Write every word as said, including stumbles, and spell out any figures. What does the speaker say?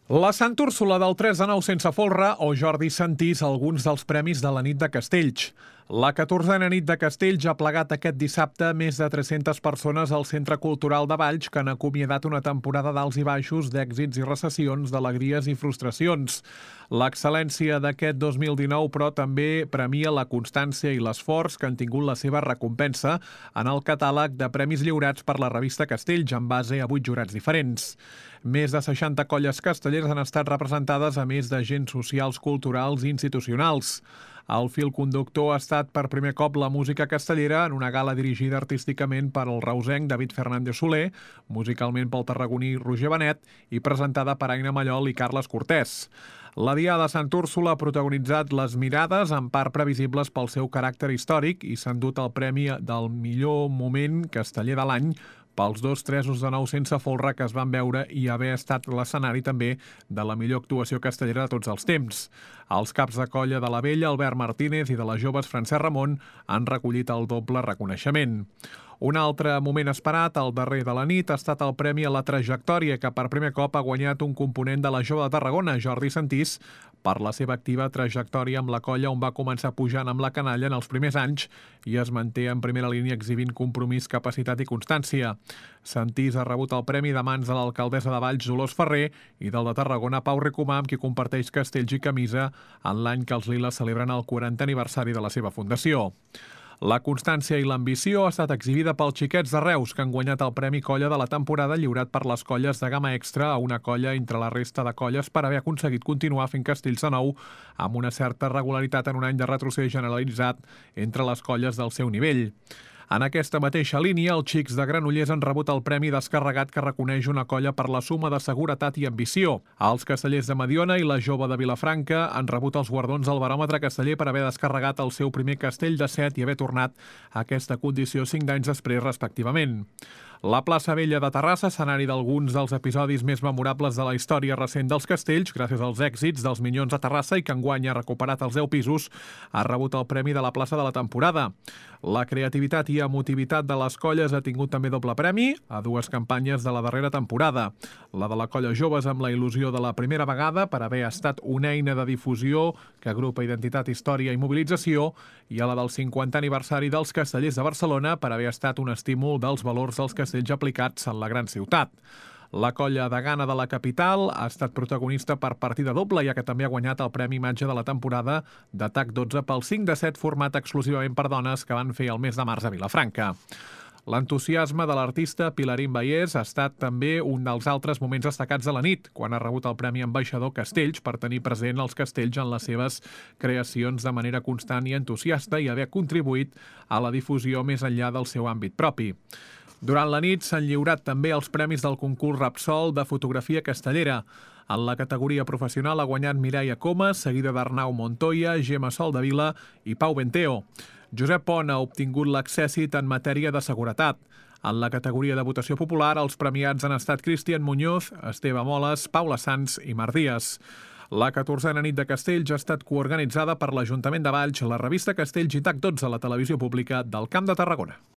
La Sant Úrsula del tres de nou sense folre o Jordi Santís alguns dels premis de la nit de Castells. La catorzena nit de Castells ha plegat aquest dissabte més de tres-centes persones al Centre Cultural de Valls, que han acomiadat una temporada d'alts i baixos, d'èxits i recessions, d'alegries i frustracions. L'excel·lència d'aquest dos mil dinou, però, també premia la constància i l'esforç que han tingut la seva recompensa en el catàleg de premis lliurats per la revista Castells, en base a vuit jurats diferents. Més de seixanta colles castelleres han estat representades, a més d'agents socials, culturals i institucionals. El fil conductor ha estat per primer cop la música castellera en una gala dirigida artísticament per el reusenc David Fernández Soler, musicalment pel tarragoní Roger Benet i presentada per Aina Mallol i Carles Cortés. La Diada de Sant Úrsula ha protagonitzat les mirades, en part previsibles pel seu caràcter històric, i s'ha endut el premi del millor moment casteller de l'any pels dos tresos de nou sense folre que es van veure i haver estat l'escenari també de la millor actuació castellera de tots els temps. Els caps de colla de la Vella, Albert Martínez, i de les joves, Francesc Ramon, han recollit el doble reconeixement. Un altre moment esperat, el darrer de la nit, ha estat el premi a la trajectòria, que per primer cop ha guanyat un component de la Jove de Tarragona, Jordi Santís, per la seva activa trajectòria amb la colla, on va començar pujant amb la canalla en els primers anys i es manté en primera línia exhibint compromís, capacitat i constància. Santís ha rebut el premi de mans de l'alcaldessa de Valls, Dolors Ferrer, i del de Tarragona, Pau Ricomà, amb qui comparteix castells i camisa en l'any que els Liles celebren el quarantè aniversari de la seva fundació. La constància i l'ambició ha estat exhibida pels xiquets de Reus, que han guanyat el Premi Colla de la temporada, lliurat per les colles de gamma extra a una colla entre la resta de colles per haver aconseguit continuar fent castells de nou amb una certa regularitat en un any de retrocés generalitzat entre les colles del seu nivell. En aquesta mateixa línia, els xics de Granollers han rebut el Premi Descarregat, que reconeix una colla per la suma de seguretat i ambició. Els castellers de Mediona i la Jove de Vilafranca han rebut els guardons del Baròmetre Casteller per haver descarregat el seu primer castell de set i haver tornat a aquesta condició cinc anys després, respectivament. La plaça Vella de Terrassa, escenari d'alguns dels episodis més memorables de la història recent dels castells, gràcies als èxits dels Minyons de Terrassa, i que enguany ha recuperat els deu pisos, ha rebut el premi de la plaça de la temporada. La creativitat i emotivitat de les colles ha tingut també doble premi a dues campanyes de la darrera temporada. La de la colla Joves, amb la il·lusió de la primera vegada per haver estat una eina de difusió que agrupa identitat, història i mobilització, i a la del cinquantè aniversari dels Castellers de Barcelona per haver estat un estímul dels valors dels castells aplicats en la gran ciutat. La colla de Gana de la capital ha estat protagonista per partida doble, ja que també ha guanyat el Premi Imatge de la temporada de T A C dotze pel cinc de set, format exclusivament per dones, que van fer el mes de març a Vilafranca. L'entusiasme de l'artista Pilarín Baiés ha estat també un dels altres moments destacats de la nit, quan ha rebut el Premi Ambaixador Castells per tenir present els castells en les seves creacions de manera constant i entusiasta i haver contribuït a la difusió més enllà del seu àmbit propi. Durant la nit s'han lliurat també els premis del concurs Repsol de fotografia castellera. En la categoria professional ha guanyat Mireia Comas, seguida d'Arnau Montoya, Gemma Soldevila i Pau Benteo. Josep Pont ha obtingut l'accèssit en matèria de seguretat. En la categoria de votació popular, els premiats han estat Cristian Muñoz, Esteve Moles, Paula Sanz i Marc Díaz. La catorzena nit de Castells ha estat coorganitzada per l'Ajuntament de Valls, la revista Castells i T A C dotze, la televisió pública del Camp de Tarragona.